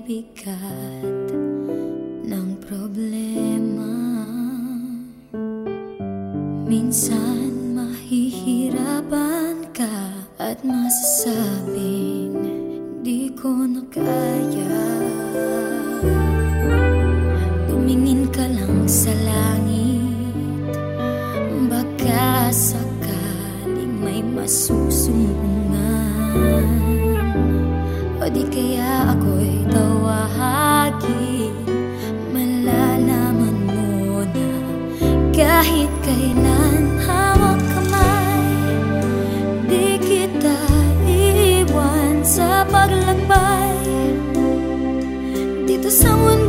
bigat ng problema. Minsan mahihirapan ka at masasabing di ko na kaya. Tumingin ka lang sa langit, baka sakaling may masusumbungan. O di kaya ako'y tawagin, malalaman mo na kahit kailan hawak kamay, di kita iiwan sa paglakbay dito sa mundo.